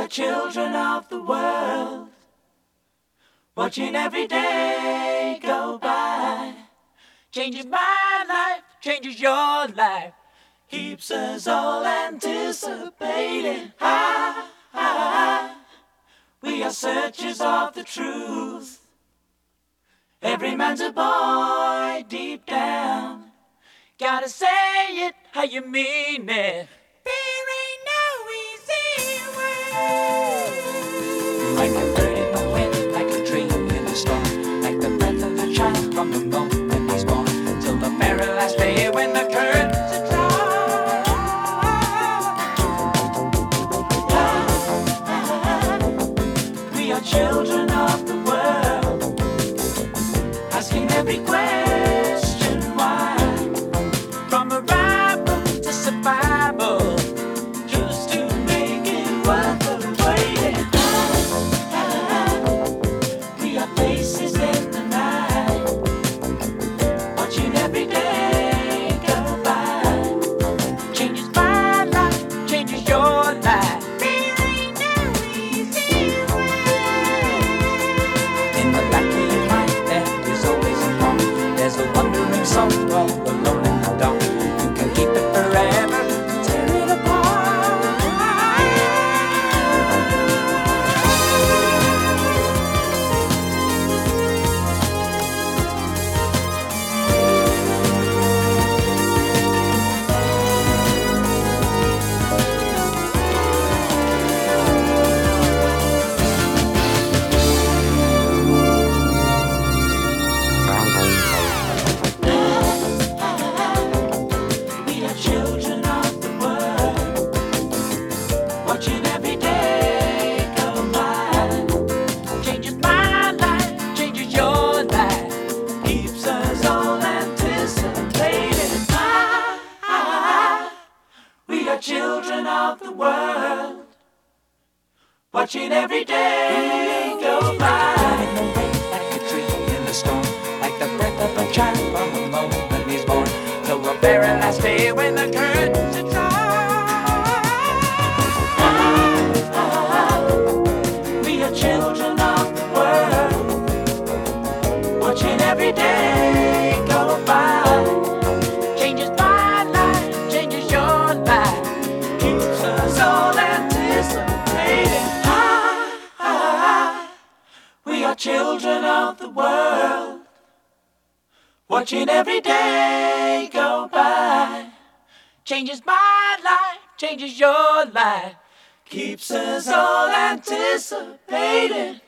are children of the world, watching every day go by. Changes my life, changes your life, keeps us all anticipating. We are searchers of the truth. Every man's a boy deep down. Gotta say it how you mean it. There ain't no easy way. Like a bird in the wind, like a dream in the storm, like the breath of a child from the moment he's born, till the very last day when the curtains are drawn. We are children of the world, asking every question why. From arrival to survival, just to make it worth the waiting. We are faces in the night, watching every day go by. Changes my life, changes your life. There ain't no easy way. In the back of your mind there is always a thought. There's a wandering soul all alone in the dark. You can keep it forever, tear it apart. We are children of the world, watching every day go by. Changes my life, changes your life, keeps us all anticipating. We are children of the world, watching every day go by. Like a tree in the storm, like the breath of a child from the moment he's born, till the very last day when the curtains are drawn. We are children of the world, watching every day go by. Changes my life, changes your life, keeps us all anticipating. We are children of the world, watching every day go by. Changes my life, changes your life, keeps us all anticipating.